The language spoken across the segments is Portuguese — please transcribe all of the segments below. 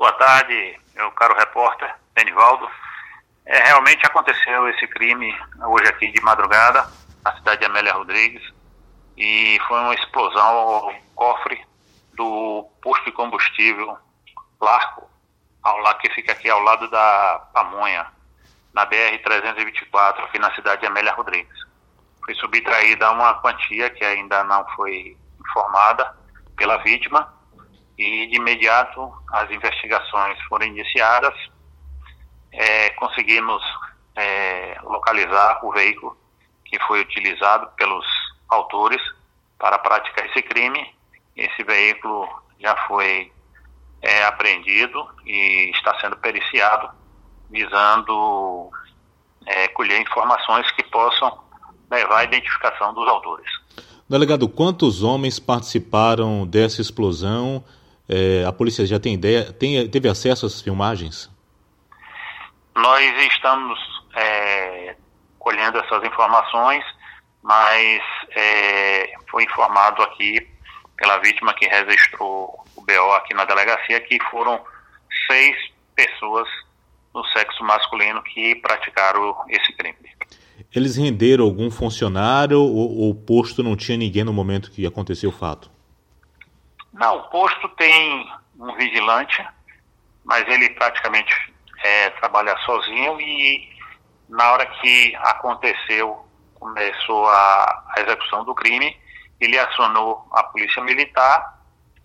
Boa tarde, meu caro repórter, Benivaldo. Realmente aconteceu esse crime hoje aqui de madrugada, na cidade de Amélia Rodrigues, e foi uma explosão ao cofre do posto de combustível Larco, que fica aqui ao lado da Pamonha, na BR-324, aqui na cidade de Amélia Rodrigues. Foi subtraída uma quantia que ainda não foi informada pela vítima, e de imediato as investigações foram iniciadas. Conseguimos localizar o veículo que foi utilizado pelos autores para praticar esse crime. Esse veículo já foi apreendido e está sendo periciado, visando colher informações que possam levar à identificação dos autores. Delegado, quantos homens participaram dessa explosão? A polícia já tem ideia, teve acesso às filmagens? Nós estamos colhendo essas informações, mas foi informado aqui pela vítima que registrou o BO aqui na delegacia que foram 6 pessoas do sexo masculino que praticaram esse crime. Eles renderam algum funcionário ou o posto não tinha ninguém no momento que aconteceu o fato? Não, o posto tem um vigilante, mas ele praticamente trabalha sozinho, e na hora que começou a execução do crime, ele acionou a polícia militar,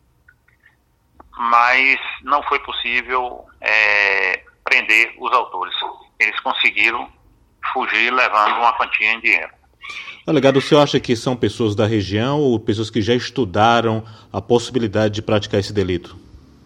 mas não foi possível prender os autores. Eles conseguiram fugir levando uma quantia em dinheiro. Delegado, o senhor acha que são pessoas da região ou pessoas que já estudaram a possibilidade de praticar esse delito?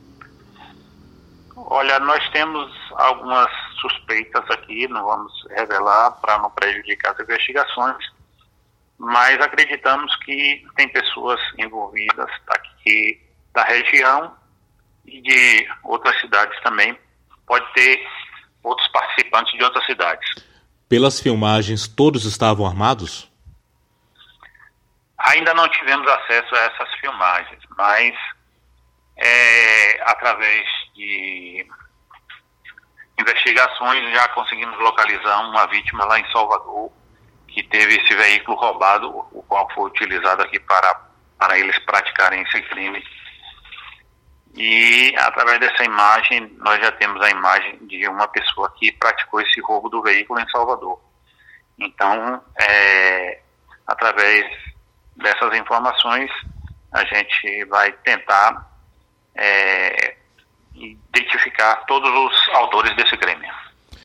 Olha, nós temos algumas suspeitas aqui, não vamos revelar para não prejudicar as investigações, mas acreditamos que tem pessoas envolvidas aqui da região e de outras cidades também. Pode ter outros participantes de outras cidades. Pelas filmagens, todos estavam armados? Ainda não tivemos acesso a essas filmagens, mas através de investigações já conseguimos localizar uma vítima lá em Salvador que teve esse veículo roubado, o qual foi utilizado aqui para eles praticarem esse crime. E através dessa imagem, nós já temos a imagem de uma pessoa que praticou esse roubo do veículo em Salvador. Então, através dessas informações, a gente vai tentar identificar todos os autores desse crime.